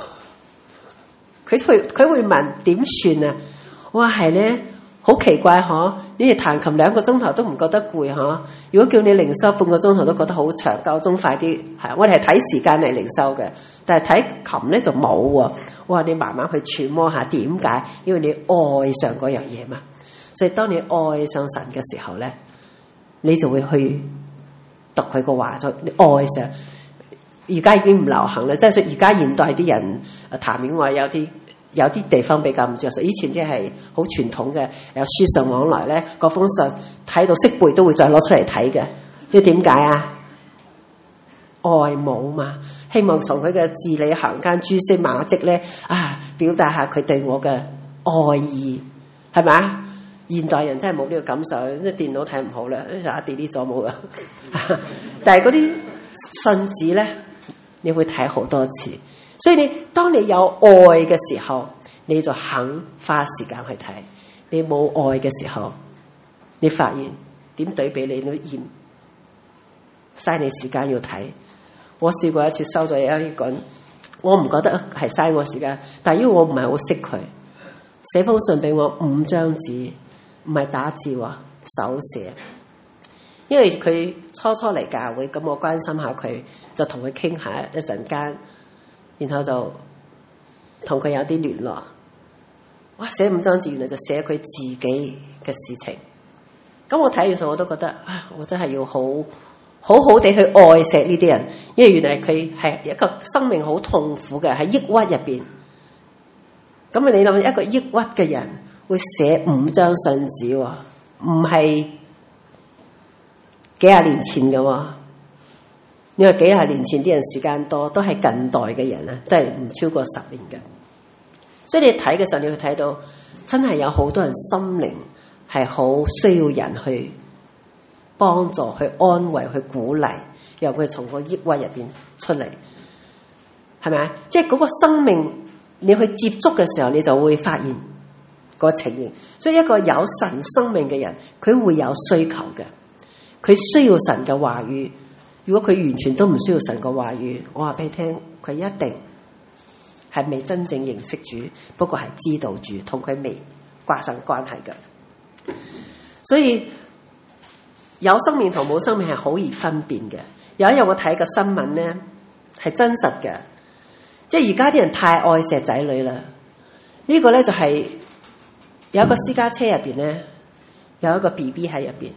佢會佢會問點算啊？我話係咧。好奇怪嗬！你哋彈琴兩個鐘頭都唔覺得攰嗬？如果叫你靈修半個鐘頭都覺得好長，夠鐘快啲係。我哋係睇時間嚟靈修嘅，但係睇琴咧就冇喎。我話你慢慢去揣摩下點解？因為你愛上嗰樣嘢嘛。所以當你愛上神嘅時候咧，你就會去讀佢個話，就你愛上。而家已經唔流行啦，即係而家現代啲人談戀愛有啲。有啲地方比較唔着數，以前即係好傳統嘅，有書信往來咧，各封信睇到識背都會再攞出嚟睇嘅。要點解啊？愛慕嘛，希望從佢嘅字裏行間蛛絲馬跡咧啊，表達下佢對我嘅愛意，係咪啊？現代人真係冇呢個感受，啲電腦睇唔好啦，就啊 delete 咗冇啦。但係嗰啲信紙咧，你會睇好多次。所以你當你有愛嘅時候，你就肯花時間去睇；你冇愛嘅時候，你發現點對比你都厭，嘥你時間要睇。我試過一次收咗一本，我唔覺得係嘥我時間，但係因為我唔係好識佢，寫封信俾我五張紙，唔係打字喎，手寫。因為佢初初嚟教會，咁我關心下佢，就同佢傾下一陣間。然後就同佢有啲聯絡，哇！寫五張字，原來就寫佢自己嘅事情。咁我睇完數我都覺得啊，我真係要好好好地去愛錫呢啲人，因為原來佢係一個生命好痛苦嘅，喺抑鬱入邊。咁啊，你諗一個抑鬱嘅人會寫五張信紙喎，唔係幾廿年前嘅喎。因為幾廿年前啲人時間多，都係近代嘅人啊，都係唔超過十年嘅。所以你睇嘅時候，你會睇到真係有好多人心靈係好需要人去幫助、去安慰、去鼓勵，讓佢從個抑鬱入邊出嚟，係咪啊？即係嗰個生命，你去接觸嘅時候，你就會發現個情形。所以一個有神生命嘅人，佢會有需求嘅，佢需要神嘅話語。如果佢完全都唔需要神嘅話語，我話俾你聽，佢一定係未真正認識主，不過係知道主，同佢未掛上關係嘅。所以有生命同冇生命係好易分辨嘅。有一日我睇個新聞咧，係真實嘅，即係而家啲人太愛錫仔女啦。呢個咧就係有一個私家車入邊咧，有一個 B B 喺入邊，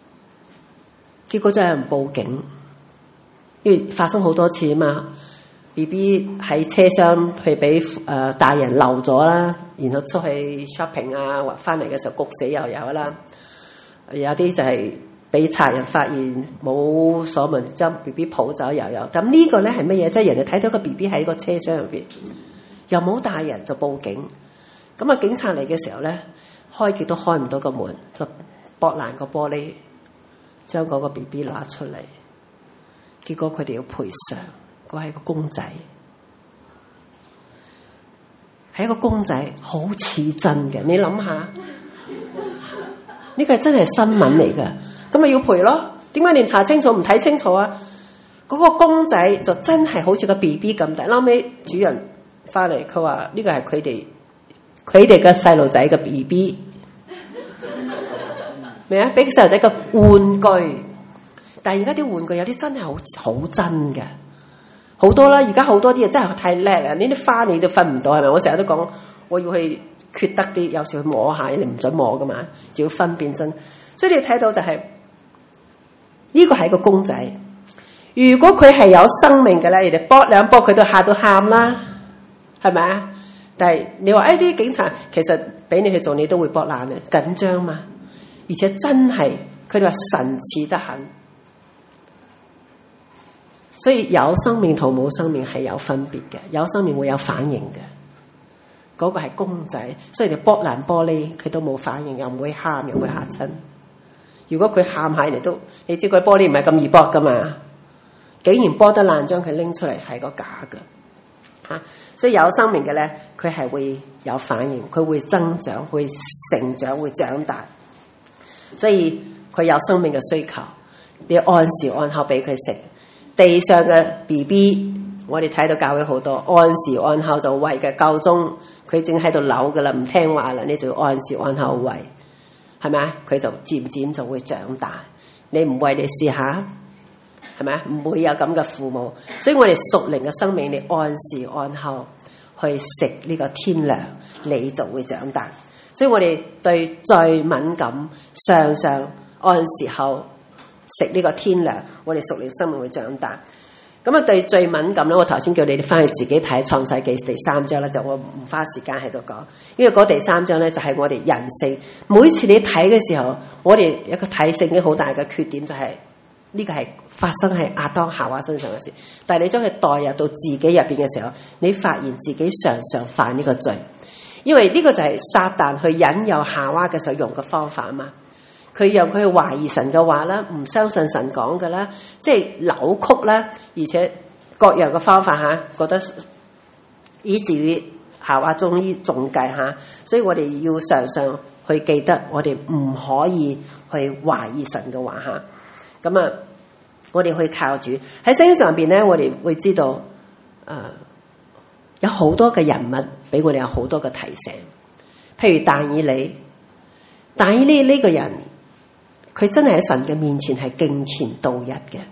結果就有人報警。因為發生好多次啊嘛， B B 喺車廂去俾誒大人漏咗啦，然後出去 shopping 啊，或翻嚟嘅時候焗死又有啦。有啲就係俾賊人發現冇鎖門，將 B B 抱走又有。咁呢個咧係乜嘢？即係人哋睇到個 B B 喺個車廂入邊，又冇大人就報警。咁啊，警察嚟嘅時候咧，開極都開唔到個門，就剝爛個玻璃，將嗰個 B B 拿出嚟。結果佢哋要賠償。嗰係個公仔，係一個公仔，好似真嘅。你諗下，呢個係真係新聞嚟㗎，咁咪要賠咯？點解你唔查清楚唔睇清楚啊？嗰、嗰個公仔就真係好似個 B B 咁大。後尾主人翻嚟，佢話呢個係佢哋佢哋嘅細路仔嘅 B B， 咩啊？俾個細路仔嘅玩具，但係而家啲玩具有啲真係好好真嘅。好多啦，而家好多啲嘢真係太叻啦！呢啲花你都分唔到，係咪？我成日都講，我要去缺德啲，有時去摸下，你唔准摸噶嘛，就要分辨真。所以你睇到就係、是、呢、這個係個公仔。如果佢係有生命嘅咧，人哋搏兩搏佢都嚇到喊啦，係咪啊？但係你話誒啲警察其實俾你去做，你都會搏爛嘅，緊張嘛。而且真係佢哋話神似得很。所以有生命同冇生命係有分別嘅，有生命會有反應嘅。嗰、那個係公仔，所以你剝爛玻璃佢都冇反應，又唔會喊，又唔會嚇親。如果佢喊下嚟都，你知佢玻璃唔係咁易剝噶嘛？竟然剝得爛，將佢拎出嚟係個假嘅嚇、啊。所以有生命嘅咧，佢係會有反應，佢會增長，會成長，會長大。所以佢有生命嘅需求，你要按時按候俾佢食。地上嘅 B B， 我哋睇到教會好多按時按候就餵嘅，夠鐘佢正喺度扭噶啦，唔聽話啦，你就要按時按候餵，係咪啊？佢就漸漸就會長大。你唔餵你試下，係咪啊？唔會有咁嘅父母。所以我哋屬靈嘅生命，你按時按候去食呢個天糧，你就會長大。所以我哋對最敏感，常常按時候食呢個天糧，我哋屬靈生命會長大。咁啊，對最敏感咧，我頭先叫你哋翻去自己睇創世記第三章啦，就我唔花時間喺度講，因為嗰第三章咧就係我哋人性。每次你睇嘅時候，我哋有一個睇性嘅好大嘅缺點就係呢個係發生喺亞當夏娃身上嘅事，但係你將佢代入到自己入邊嘅時候，你發現自己常常犯呢個罪，因為呢個就係撒旦去引誘夏娃嘅時候用嘅方法啊嘛。佢讓佢去懷疑神嘅話啦，唔相信神講嘅啦，即係扭曲啦，而且各樣嘅方法嚇，覺得以至於夏娃終於中計嚇，所以我哋要常常去記得，我哋唔可以去懷疑神嘅話嚇。咁啊，我哋去靠主喺聖經上邊咧，我哋會知道，誒、呃、有好多嘅人物俾我哋有好多嘅提醒，譬如但以理，但以理呢個人。佢真係喺神嘅面前係敬虔度日嘅。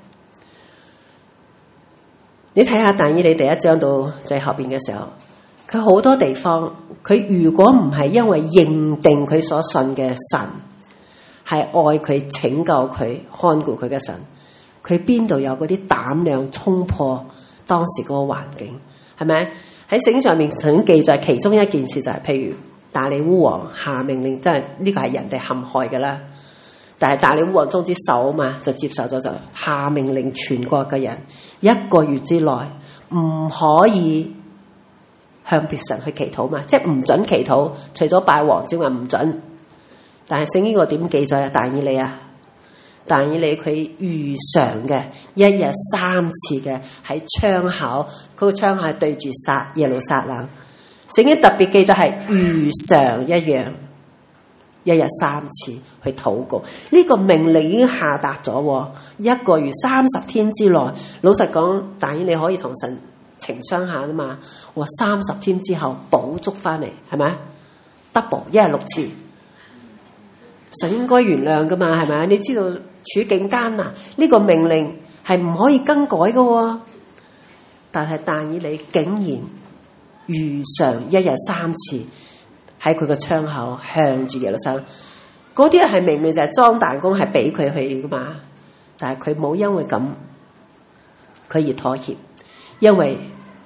你睇下但以理第一章到最後邊嘅時候，佢好多地方，佢如果唔係因為認定佢所信嘅神係愛佢、拯救佢、看顧佢嘅神，佢邊度有嗰啲膽量衝破當時嗰個環境？係咪？喺聖經上面曾經記載其中一件事就係、是，譬如大利烏王下命令，真係呢個係人哋陷害嘅啦。但係大利烏王終之手嘛，就接受咗，就下命令全國嘅人一個月之內唔可以向別神去祈禱嘛，即係唔准祈禱，除咗拜王之外唔准。但係聖經我點記載啊？但以理啊，但以理佢如常嘅一日三次嘅喺窗口，佢個窗口係對住撒耶路撒冷。聖經特別記載係如常一樣。一日三次去禱告，呢、這個命令已經下達咗，一個月三十天之內。老實講，但以理可以同神情商下啊嘛。我三十天之後補足翻嚟，係咪 double 一日六次，神應該原諒噶嘛，係咪？你知道處境艱難，呢、這個命令係唔可以更改噶，但係但以理竟然如常一日三次。喺佢個窗口向住耶路撒冷，嗰啲係明明就係裝彈弓，係俾佢去噶嘛，但係佢冇因為咁佢而妥協，因為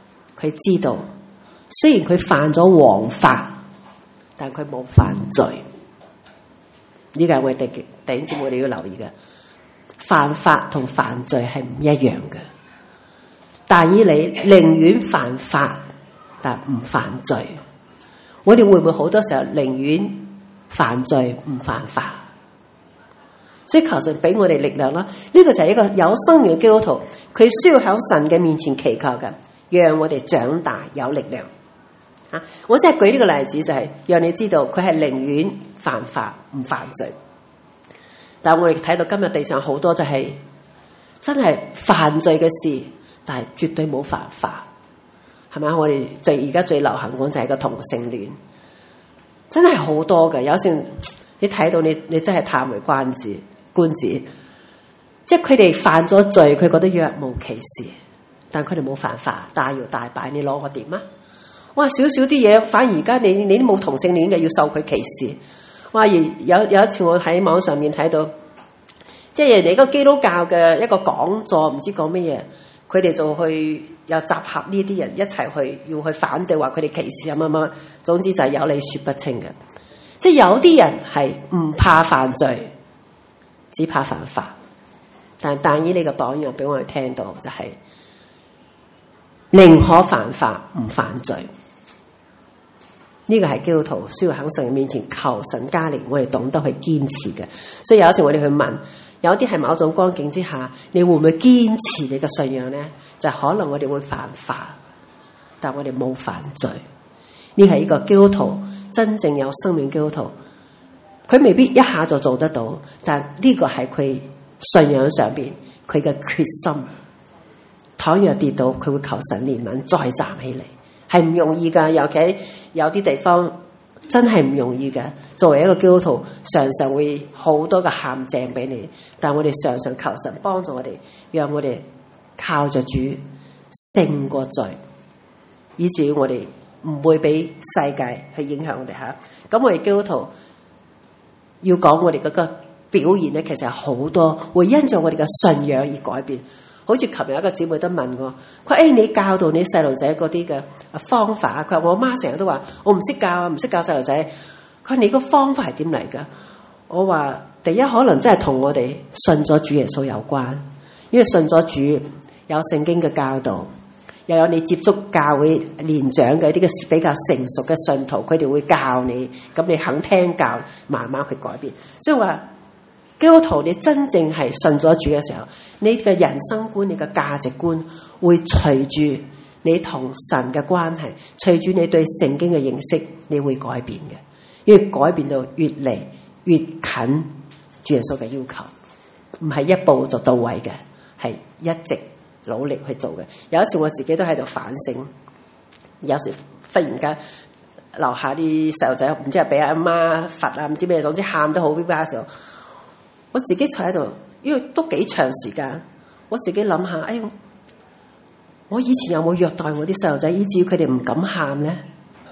佢知道，雖然佢犯咗王法，但佢冇犯罪。呢個係我哋弟兄姊妹你要留意嘅，犯法同犯罪係唔一樣嘅。但以理寧願犯法，但唔犯罪。我哋會唔會好多時候寧願犯罪唔犯法？所以求神俾我哋力量啦。呢個就係一個有生命嘅基督徒，佢需要喺神嘅面前祈求嘅，讓我哋長大有力量。啊！我真係舉呢個例子，就係讓你知道佢係寧願犯法唔犯罪。但係我哋睇到今日地上好多就係真係犯罪嘅事，但係絕對冇犯法，係咪？我哋最而家最流行講就係個同性戀，真係好多嘅。有時你睇到你你真係嘆為觀止觀止，即係佢哋犯咗罪，佢覺得若無其事，但佢哋冇犯法，大搖大擺，你攞我點啊？哇！少少啲嘢，反而而家你你都冇同性戀嘅，要受佢歧視。哇！而有有一次我喺網上面睇到，即係人哋個基督教嘅一個講座，唔知講乜嘢，佢哋就去又集合呢啲人一齊去要去反對，話佢哋歧視啊乜乜，總之就係有理說不清嘅。即係有啲人係唔怕犯罪，只怕犯法。但但以理嘅榜樣俾我哋聽到，就係寧可犯法唔犯罪。呢個係基督徒需要喺神面前求神加力，我哋懂得去堅持嘅。所以有時我哋去問，有啲係某種光景之下，你會唔會堅持你嘅信仰呢？就可能我哋會犯法，但我哋冇犯罪。呢係一個基督徒真正有生命基督徒，佢未必一下就做得到，但呢個係佢信仰上邊佢嘅決心。倘若跌倒，佢會求神憐憫，再站起嚟。係唔容易噶，尤其有啲地方真係唔容易嘅。作為一個基督徒，常常會好多嘅陷阱俾你，但我哋常常求神幫助我哋，讓我哋靠着主勝過罪，以至於我哋唔會俾世界去影響我哋吓。咁我哋基督徒要講我哋嗰個表現咧，其實係好多會因着我哋嘅信仰而改變。好似琴日一個姊妹都問我，佢話：誒、哎，你教導你細路仔嗰啲嘅方法，佢話我媽成日都話我唔識教，唔識教細路仔。佢話你個方法係點嚟噶？我話第一可能真係同我哋信咗主耶穌有關，因為信咗主有聖經嘅教導，又有你接觸教會年長嘅一啲嘅比較成熟嘅信徒，佢哋會教你，咁你肯聽教，慢慢去改變。所以話。基督徒，你真正係信咗主嘅時候，你嘅人生觀、你嘅價值觀會隨住你同神嘅關係，隨住你對聖經嘅認識，你會改變嘅。因為改變到越嚟越近主耶穌嘅要求，唔係一步就到位嘅，係一直努力去做嘅。有一次我自己都喺度反省，有時忽然間樓下啲細路仔唔知係俾阿媽罰啊，唔知咩，總之喊得好威巴嘅時候。我自己坐喺度，因為都幾長時間，我自己諗下，哎，我以前有冇虐待我啲細路仔，以至於佢哋唔敢喊咧？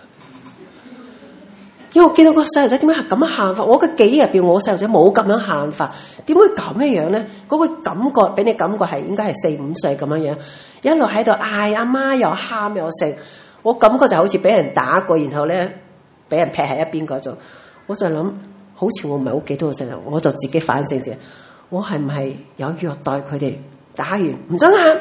因為我見到個細路仔點解係咁喊法，我嘅記憶入邊，我細路仔冇咁樣喊法，點會咁樣樣咧？嗰、那個感覺俾你感覺係應該係四五歲咁樣樣，一路喺度嗌阿媽又喊又食，我感覺就好似俾人打過，然後咧俾人劈喺一邊嗰種，我就諗。好似我唔係好記得個細路，我就自己反省自己，我係唔係有虐待佢哋？打完唔准喊，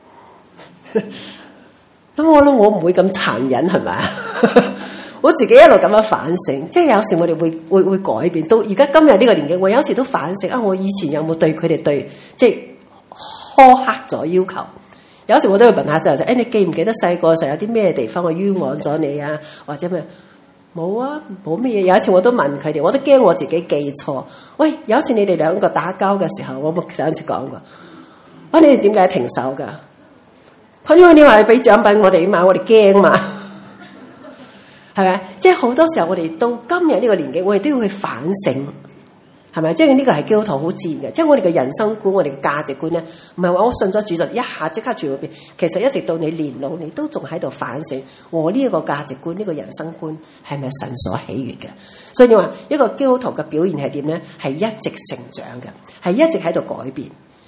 咁我諗我唔會咁殘忍係咪？我自己一路咁樣反省，即係有時我哋會會會改變。到而家今日呢個年紀，我有時都反省啊！我以前有冇對佢哋對即係苛刻咗要求？有時我都會問下細路仔：誒，你記唔記得細個時候有啲咩地方我冤枉咗你啊？或者咩？冇啊，冇咩嘢。有一次我都問佢哋，我都驚我自己記錯。喂，有一次你哋兩個打交嘅時候，我冇上一次講過。啊，你哋點解停手噶？佢因為你話俾獎品我哋嘛，我哋驚嘛，係咪？即係好多時候我哋到今日呢個年紀，我哋都要去反省，係咪？即係呢個係基督徒好自然嘅。即係我哋嘅人生觀，我哋嘅價值觀咧，唔係話我信咗主就一下即刻轉嗰邊。其實一直到你年老，你都仲喺度反省，我呢一個價值觀，呢個人生觀係咪神所喜悅嘅？所以你話一個基督徒嘅表現係點咧？係一直成長嘅，係一直喺度改變。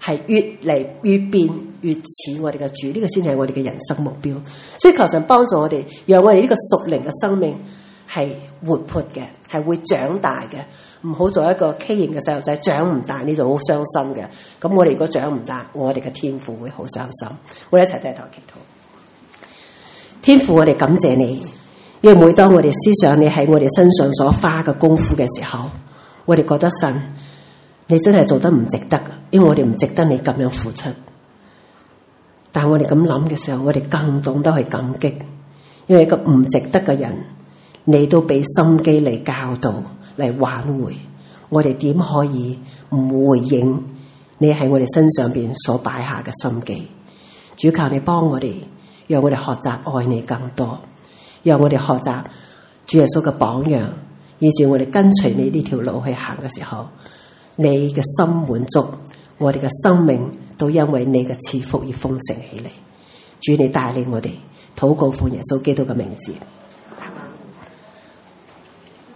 係越嚟越變越似我哋嘅主，呢、這個先係我哋嘅人生目標。所以求神幫助我哋，讓我哋呢個屬靈嘅生命係活潑嘅，係會長大嘅，唔好做一個畸形嘅細路仔，長唔大你就好傷心嘅。咁我哋如果長唔大，我哋嘅天父會好傷心。我哋一齊低頭祈禱。天父，我哋感謝你，因為每當我哋思想你喺我哋身上所花嘅功夫嘅時候，我哋覺得神你真係做得唔值得，因為我哋唔值得你咁樣付出。但我哋咁諗嘅時候，我哋更懂得去感激，因為一個唔值得嘅人，你都俾心機嚟教導嚟挽回，我哋點可以唔回應你喺我哋身上邊所擺下嘅心機？主，求你幫我哋，讓我哋學習愛你更多，讓我哋學習主耶穌嘅榜樣，以至我哋跟隨你呢條路去行嘅時候，你嘅心滿足，我哋嘅生命都因為你嘅賜福而豐盛起嚟。主，你帶領我哋禱告奉耶穌基督嘅名字。